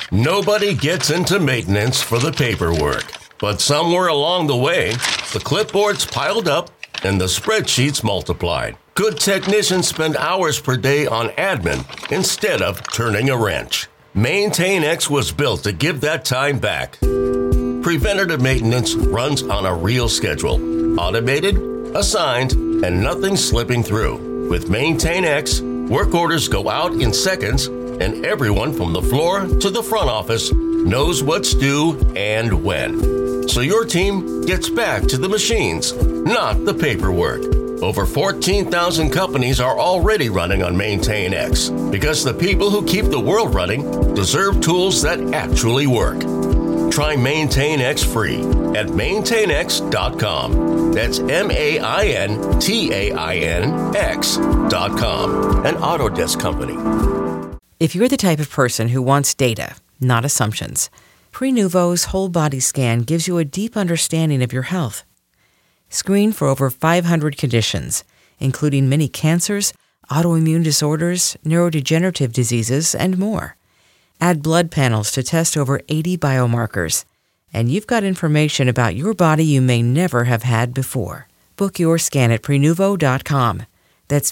Nobody gets into maintenance for the paperwork. But somewhere along the way, the clipboards piled up and the spreadsheets multiplied. Good technicians spend hours per day on admin instead of turning a wrench. MaintainX was built to give that time back. Preventative maintenance runs on a real schedule. Automated, assigned, and nothing slipping through. With MaintainX, work orders go out in seconds, and everyone from the floor to the front office knows what's due and when. So your team gets back to the machines, not the paperwork. Over 14,000 companies are already running on MaintainX because the people who keep the world running deserve tools that actually work. Try MaintainX free at maintainx.com. That's MaintainX.com. An Autodesk company. If you're the type of person who wants data, not assumptions, Prenuvo's whole body scan gives you a deep understanding of your health. Screen for over 500 conditions, including many cancers, autoimmune disorders, neurodegenerative diseases, and more. Add blood panels to test over 80 biomarkers, and you've got information about your body you may never have had before. Book your scan at Prenuvo.com. That's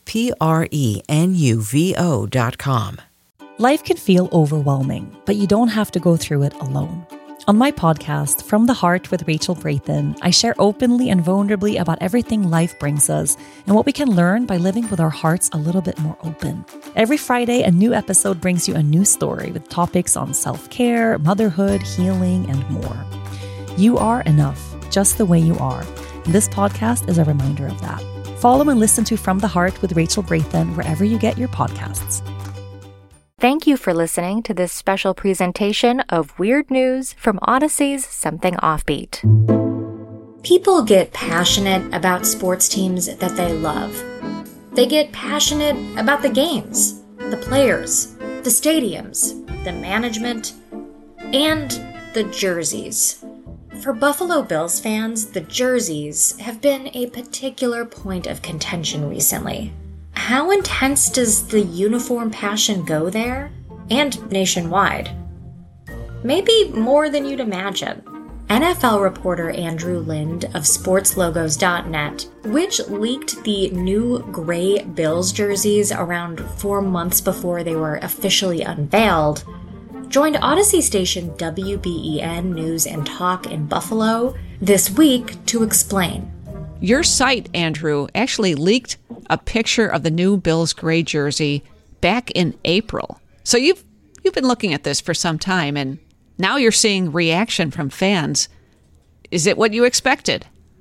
Prenuvo.com. Life can feel overwhelming, but you don't have to go through it alone. On my podcast, From the Heart with Rachel Brathen, I share openly and vulnerably about everything life brings us and what we can learn by living with our hearts a little bit more open. Every Friday, a new episode brings you a new story with topics on self-care, motherhood, healing, and more. You are enough, just the way you are. And this podcast is a reminder of that. Follow and listen to From the Heart with Rachel Brathen wherever you get your podcasts. Thank you for listening to this special presentation of Weird News from Odyssey's Something Offbeat. People get passionate about sports teams that they love. They get passionate about the games, the players, the stadiums, the management, and the jerseys. For Buffalo Bills fans, the jerseys have been a particular point of contention recently. How intense does the uniform passion go there? And nationwide? Maybe more than you'd imagine. NFL reporter Andrew Lind of SportsLogos.net, which leaked the new gray Bills jerseys around 4 months before they were officially unveiled, joined Odyssey station WBEN News and Talk in Buffalo this week to explain. Your site, Andrew, actually leaked a picture of the new Bills gray jersey back in April. So you've been looking at this for some time, and now you're seeing reaction from fans. Is it what you expected?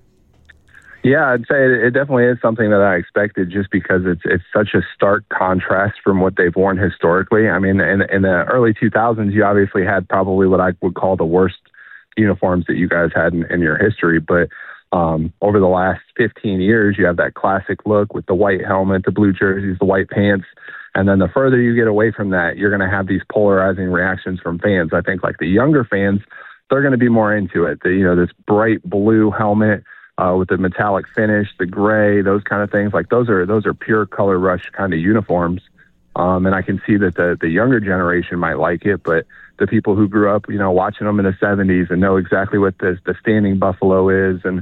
Yeah, I'd say it definitely is something that I expected, just because it's such a stark contrast from what they've worn historically. I mean, in the early 2000s, you obviously had probably what I would call the worst uniforms that you guys had in your history, but over the last 15 years, you have that classic look with the white helmet, the blue jerseys, the white pants. And then the further you get away from that, you're going to have these polarizing reactions from fans. I think like the younger fans, they're going to be more into it. This bright blue helmet with the metallic finish, the gray, those kind of things. Like those are pure color rush kind of uniforms. And I can see that the younger generation might like it, but the people who grew up, watching them in the 70s and know exactly what the standing buffalo is, and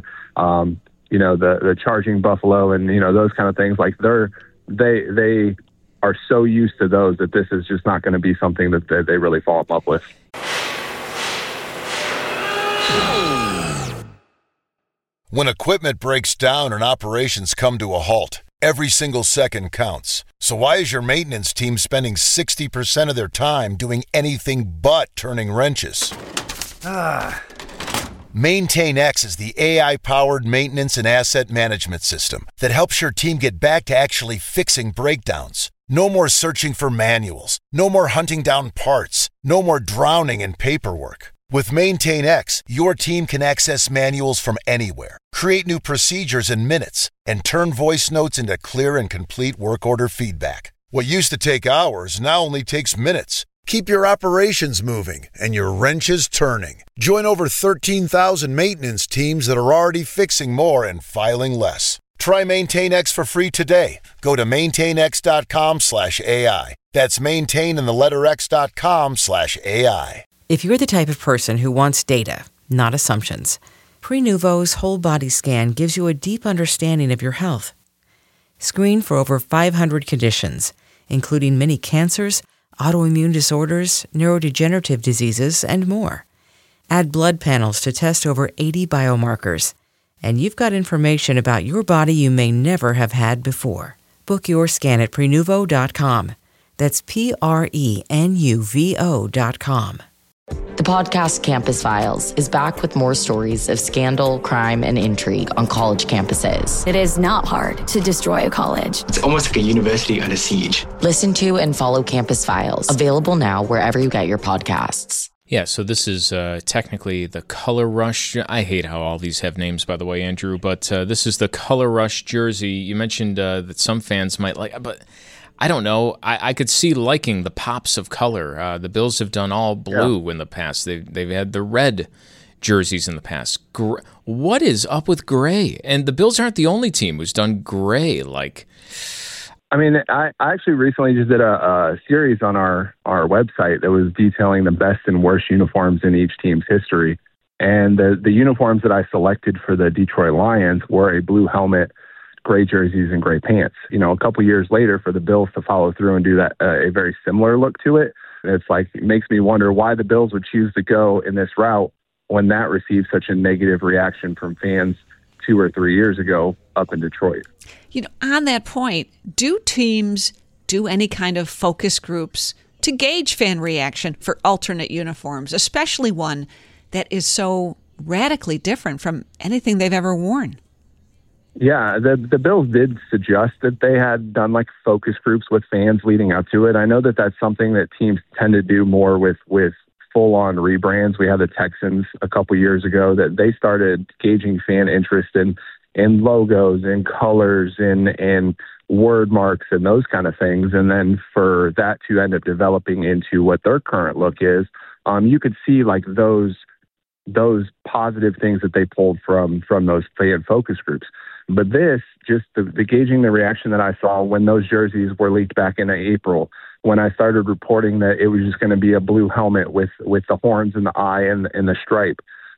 the charging buffalo, and those kind of things, like they are so used to those that this is just not going to be something that they really fall in love with. When equipment breaks down and operations come to a halt, every single second counts. So why is your maintenance team spending 60% of their time doing anything but turning wrenches? MaintainX is the AI-powered maintenance and asset management system that helps your team get back to actually fixing breakdowns. No more searching for manuals. No more hunting down parts. No more drowning in paperwork. With MaintainX, your team can access manuals from anywhere, create new procedures in minutes, and turn voice notes into clear and complete work order feedback. What used to take hours now only takes minutes. Keep your operations moving and your wrenches turning. Join over 13,000 maintenance teams that are already fixing more and filing less. Try MaintainX for free today. Go to maintainx.com/AI. That's maintain and the letter x.com/AI. If you're the type of person who wants data, not assumptions, Prenuvo's whole body scan gives you a deep understanding of your health. Screen for over 500 conditions, including many cancers, autoimmune disorders, neurodegenerative diseases, and more. Add blood panels to test over 80 biomarkers, and you've got information about your body you may never have had before. Book your scan at Prenuvo.com. That's Prenuvo.com. The podcast Campus Files is back with more stories of scandal, crime, and intrigue on college campuses. It is not hard to destroy a college. It's almost like a university under siege. Listen to and follow Campus Files, available now wherever you get your podcasts. Yeah, so this is technically the Color Rush. I hate how all these have names, by the way, Andrew, but this is the Color Rush jersey. You mentioned that some fans might like, but I don't know. I could see liking the pops of color. The Bills have done all blue in the past. They've had the red jerseys in the past. What is up with gray? And the Bills aren't the only team who's done gray. I mean, I actually recently just did a series on our website that was detailing the best and worst uniforms in each team's history. And the uniforms that I selected for the Detroit Lions were a blue helmet, gray jerseys, and gray pants. You know, a couple years later, for the Bills to follow through and do that, a very similar look to it, it's like, it makes me wonder why the Bills would choose to go in this route when that received such a negative reaction from fans 2 or 3 years ago up in Detroit. You know, on that point, do teams do any kind of focus groups to gauge fan reaction for alternate uniforms, especially one that is so radically different from anything they've ever worn? Yeah, the Bills did suggest that they had done like focus groups with fans leading up to it. I know that that's something that teams tend to do more with full-on rebrands. We had the Texans a couple years ago that they started gauging fan interest in logos and colors and word marks and those kind of things. And then for that to end up developing into what their current look is, you could see like those positive things that they pulled from those fan focus groups. But this, just the gauging the reaction that I saw when those jerseys were leaked back in April, when I started reporting that it was just going to be a blue helmet with the horns and the eye and the stripe,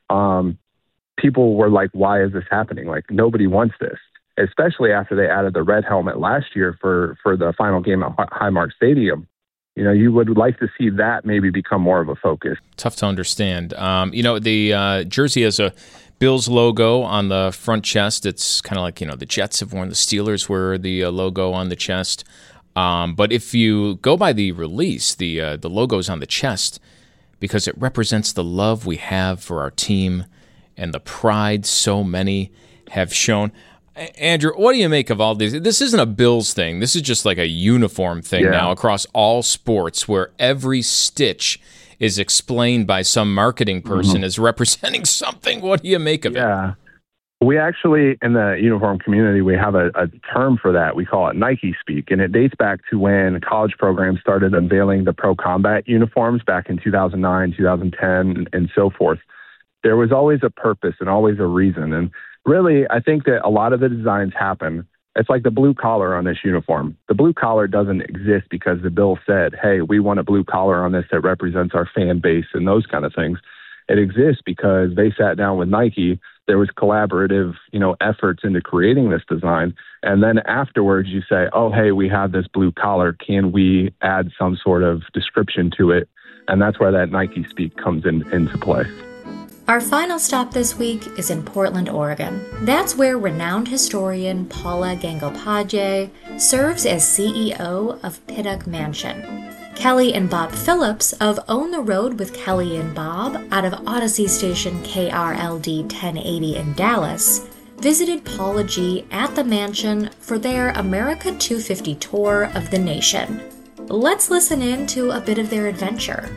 people were like, why is this happening? Like, nobody wants this, especially after they added the red helmet last year for the final game at Highmark Stadium. You know, you would like to see that maybe become more of a focus. Tough to understand. The jersey has a Bills logo on the front chest. It's kind of like, the Jets have worn, the Steelers wear the logo on the chest. But if you go by the release, the logo's on the chest because it represents the love we have for our team and the pride so many have shown. Andrew, what do you make of all these? This isn't a Bills thing. This is just like a uniform thing now across all sports where every stitch is explained by some marketing person as representing something. What do you make of it? Yeah. We actually, in the uniform community, we have a term for that. We call it Nike speak, and it dates back to when college programs started unveiling the pro combat uniforms back in 2009, 2010, and so forth. There was always a purpose and always a reason. And really, I think that a lot of the designs happen. It's like the blue collar on this uniform. The blue collar doesn't exist because the Bill said, hey, we want a blue collar on this that represents our fan base and those kind of things. It exists because they sat down with Nike. There was collaborative, efforts into creating this design. And then afterwards you say, oh, hey, we have this blue collar. Can we add some sort of description to it? And that's where that Nike speak comes into play. Our final stop this week is in Portland, Oregon. That's where renowned historian Paula Gangopage serves as CEO of Pittock Mansion. Kelly and Bob Phillips of Own the Road with Kelly and Bob out of Odyssey station KRLD 1080 in Dallas visited Paula G at the mansion for their America 250 tour of the nation. Let's listen in to a bit of their adventure.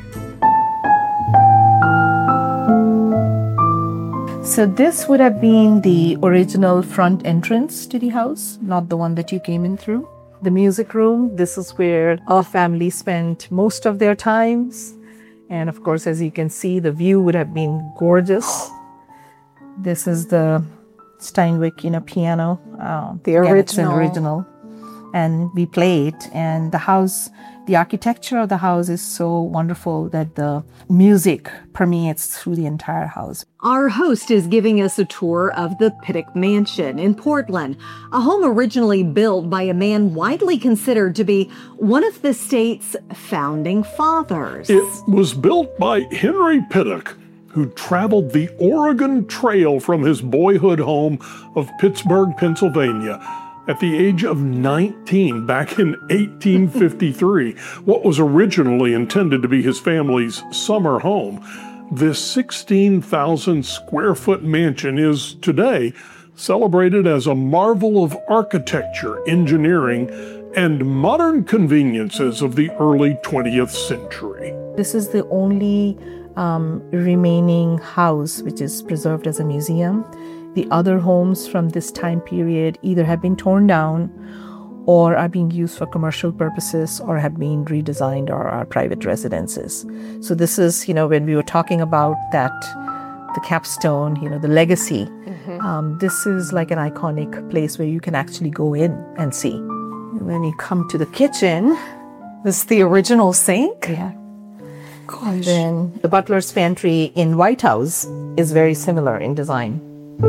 So this would have been the original front entrance to the house, not the one that you came in through. The music room, this is where our family spent most of their times. And of course, as you can see, the view would have been gorgeous. This is the Steinway, piano. The original. Yeah, it's an original. And we play it. And the architecture of the house is so wonderful that the music permeates through the entire house. Our host is giving us a tour of the Pittock Mansion in Portland, a home originally built by a man widely considered to be one of the state's founding fathers. It was built by Henry Pittock, who traveled the Oregon Trail from his boyhood home of Pittsburgh, Pennsylvania, at the age of 19 back in 1853, what was originally intended to be his family's summer home. This 16,000 square foot mansion is today celebrated as a marvel of architecture, engineering, and modern conveniences of the early 20th century. This is the only remaining house which is preserved as a museum. The other homes from this time period either have been torn down or are being used for commercial purposes or have been redesigned or are private residences. So this is, when we were talking about that, the capstone, the legacy, this is like an iconic place where you can actually go in and see. When you come to the kitchen, this is the original sink. Yeah. Gosh. Then the butler's pantry in White House is very similar in design.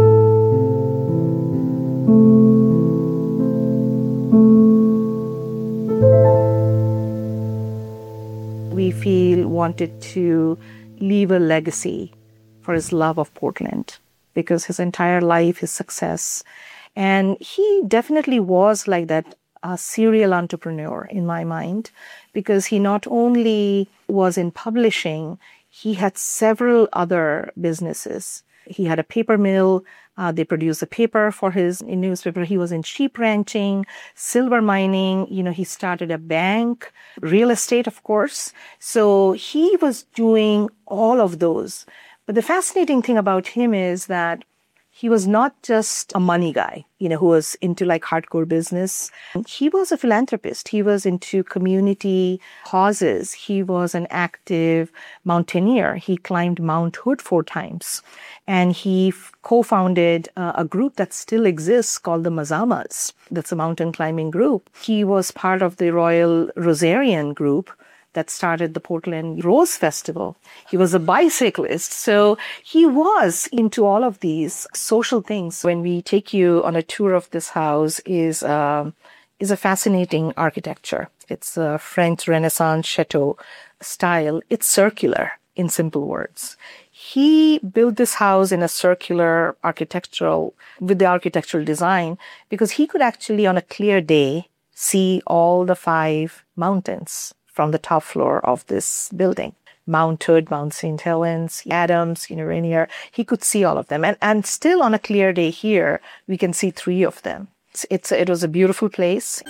We wanted to leave a legacy for his love of Portland because his entire life, his success, and he definitely was like that serial entrepreneur in my mind because he not only was in publishing, he had several other businesses. He had a paper mill. They produced the paper for his newspaper. He was in sheep ranching, silver mining. He started a bank, real estate, of course. So he was doing all of those. But the fascinating thing about him is that he was not just a money guy, who was into like hardcore business. He was a philanthropist. He was into community causes. He was an active mountaineer. He climbed Mount Hood 4 times. And he co-founded a group that still exists called the Mazamas. That's a mountain climbing group. He was part of the Royal Rosarian group that started the Portland Rose Festival. He was a bicyclist. So he was into all of these social things. When we take you on a tour of this house is a fascinating architecture. It's a French Renaissance chateau style. It's circular, in simple words. He built this house in a circular with the architectural design because he could actually on a clear day see all the 5 mountains from the top floor of this building. Mount Hood, Mount St. Helens, Adams, Rainier. He could see all of them. And still on a clear day here, we can see 3 of them. It was a beautiful place.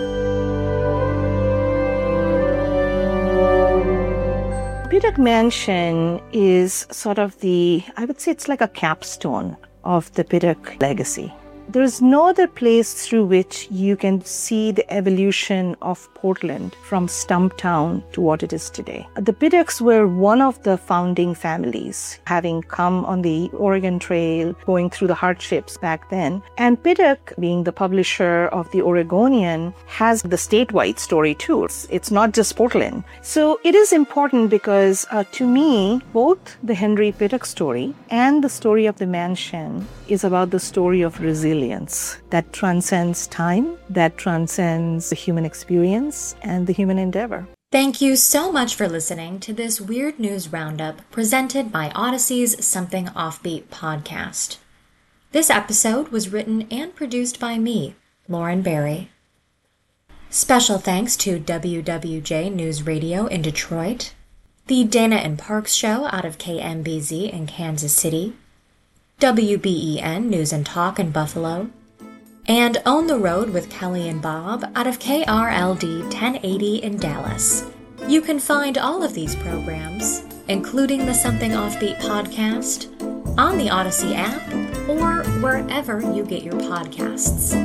Pittock Mansion is sort of I would say it's like a capstone of the Pittock legacy. There is no other place through which you can see the evolution of Portland from Stumptown to what it is today. The Pittocks were one of the founding families, having come on the Oregon Trail, going through the hardships back then. And Pittock, being the publisher of the Oregonian, has the statewide story too. It's not just Portland. So it is important because to me, both the Henry Pittock story and the story of the mansion is about the story of resilience that transcends time, that transcends the human experience and the human endeavor. Thank you so much for listening to this Weird News Roundup presented by Odyssey's Something Offbeat podcast. This episode was written and produced by me, Lauren Barry. Special thanks to WWJ News Radio in Detroit, the Dana and Parks Show out of KMBZ in Kansas City, WBEN News and Talk in Buffalo, and Own the Road with Kelly and Bob out of KRLD 1080 in Dallas. You can find all of these programs, including the Something Offbeat podcast, on the Odyssey app or wherever you get your podcasts.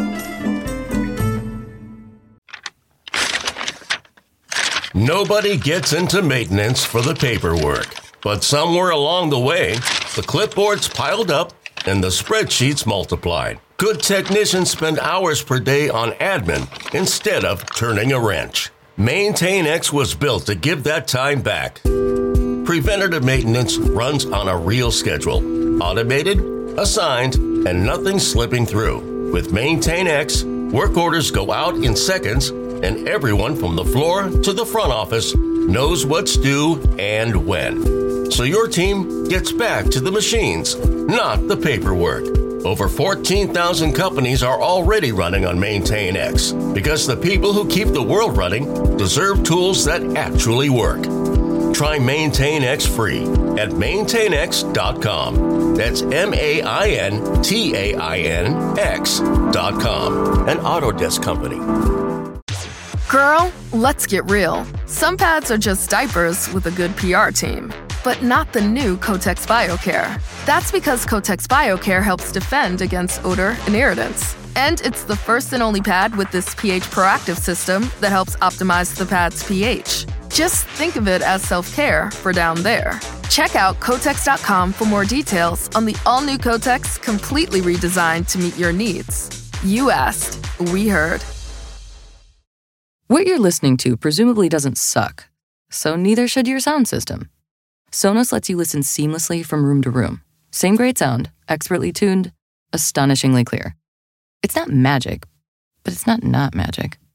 Nobody gets into maintenance for the paperwork, but somewhere along the way, the clipboards piled up and the spreadsheets multiplied. Good technicians spend hours per day on admin instead of turning a wrench. MaintainX was built to give that time back. Preventative maintenance runs on a real schedule. Automated, assigned, and nothing slipping through. With MaintainX, work orders go out in seconds, and everyone from the floor to the front office knows what's due and when. So your team gets back to the machines, not the paperwork. Over 14,000 companies are already running on MaintainX because the people who keep the world running deserve tools that actually work. Try MaintainX free at maintainx.com. That's MaintainX.com. An Autodesk company. Girl, let's get real. Some pads are just diapers with a good PR team, but not the new Kotex BioCare. That's because Kotex BioCare helps defend against odor and irritants. And it's the first and only pad with this pH proactive system that helps optimize the pad's pH. Just think of it as self-care for down there. Check out Kotex.com for more details on the all-new Kotex, completely redesigned to meet your needs. You asked, we heard. What you're listening to presumably doesn't suck, so neither should your sound system. Sonos lets you listen seamlessly from room to room. Same great sound, expertly tuned, astonishingly clear. It's not magic, but it's not magic.